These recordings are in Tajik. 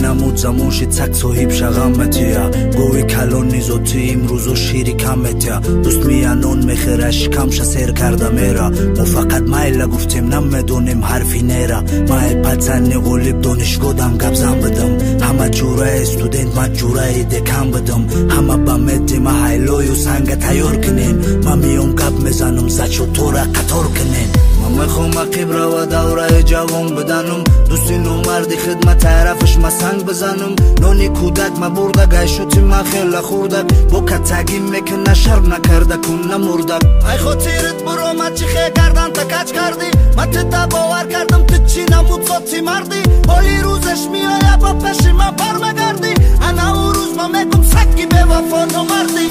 نمود زمانشی تکسو هیب شغمتیا گوی کلونی زوتی امروزو شیری کمتیا دوست میانون میخیرش کمش سیر کرده میرا ما فقط مایلا گفتیم نمیدونیم حرفی نیرا مای پتنی غلیب دانشگاه دم گبزم بدم همه جوره استودنت ما جوره دکم بدم همه بمیدی ما هایلوی و سنگ تیار کنین ما میون گب میزنم زچو تو را قطار کنین ما میخوام قبره و دوره جوان بدنم دوستی نومردی خدمت طرفش ما سنگ بزنم نونی کودک ما برده گیشوتی ما خیلی خوردک با کتگی میکنه شرم نکرده کن نمردک ای خود تیرت برو ما چی خیلی کردن تا کچ کردی ما تا باور کردم تو چی نمود صوتی مردی حالی روزش میایه با پشی ما برمگردی انا او روز ما میگم سکی به وفا نمردی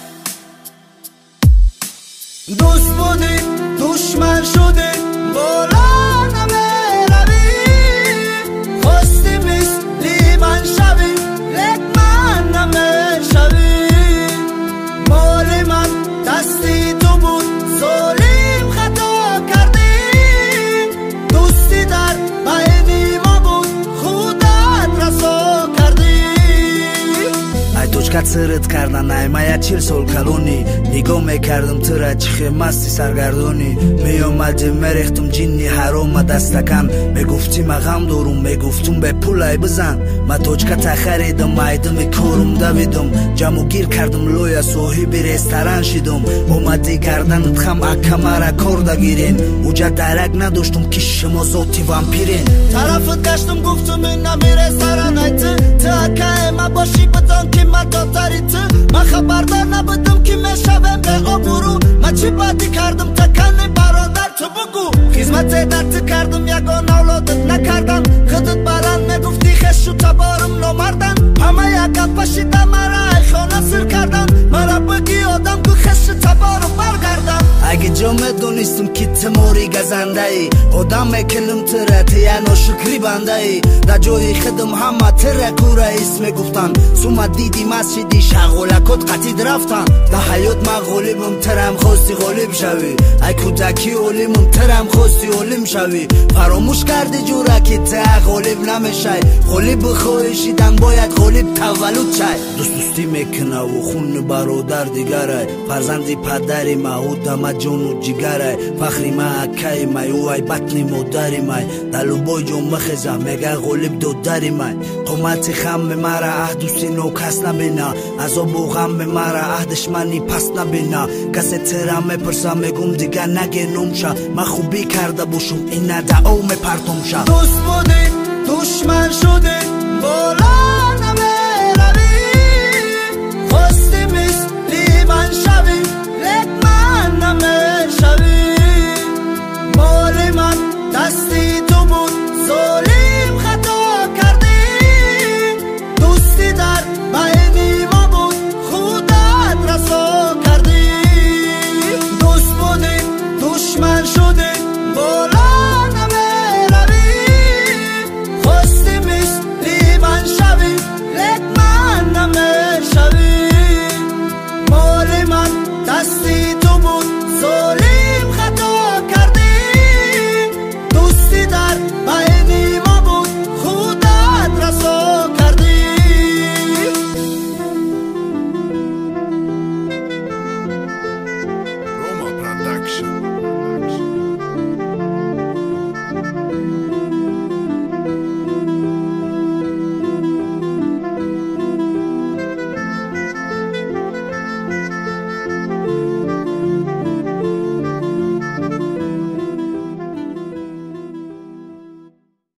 دوست بودی دشمن شدی بالا نمیروی خواستی مثلی من شوی لک من نمیشوی مال من دستی تو بود ظالم خطا کردی دوستی در بین ما بود خودت رسوا کردی ای توچکت سرت کردن ای مایا 40 سال کلونی نگاه میکردم تو را چخه مستی سرگردونی میومدی میریختم جنی حرام دستکم میگفتی ما غم دارم میگفتم به پولای بزن ما توچکت خریدم مایدم کورم دویدم جمع گیر کردم لویا صاحب رستوران شدم اومدی گردنت خم اکمارا کار گیرین اوجا درک نداشتم که شما ذاتی وامپیرین طرفت گشتم گفتم این نمی رستوران ای تو اکای ما باشی بدان که ما داداری تو ما خبردار نبودم که میشوم به آبرو ما چی بدی کردم تکنی برادر تو بگو خدمت دت کردم یگان اولادت نکردم خودت بلند میگفتی خشو تبارم نمردن همه یکا پشیدم مرا ای خانه سر کردن مرا بگی آدم که خشو تبارم برگردم اگه جامعه دونستم که تموری گزنده ای آدم میکنم تره تیانو شکری بنده ای در جای خدم همه تره کوره اسم گفتن سوما دیدی مسجدی شغولکت قطید رفتن در حیات ما غالبم ترم خواستی غالب شوی ای کودکی علمم ترم خواستی علم شوی فراموش کردی جوره که ته غالب نمیشی غالب خواهشیدن باید غالب تولد شی دوستی میکنه و خون برادر دیگره فرزندی پدری ما او دم جون و جگره فخری ما اکای ما او ای بطنی مادری ما دلو بای جون مخزه میگه غالب دودری ما قومت خم مرا عهدوسی نو کس نبینه عذاب و غم مرا عهدش منی پس نبینه کسی ترم میپرسم میگم دیگه نگه نمشه من خوبی کرده باشم این ندعا میپرتم شه دوست بودی دشمن شدی بالا نمی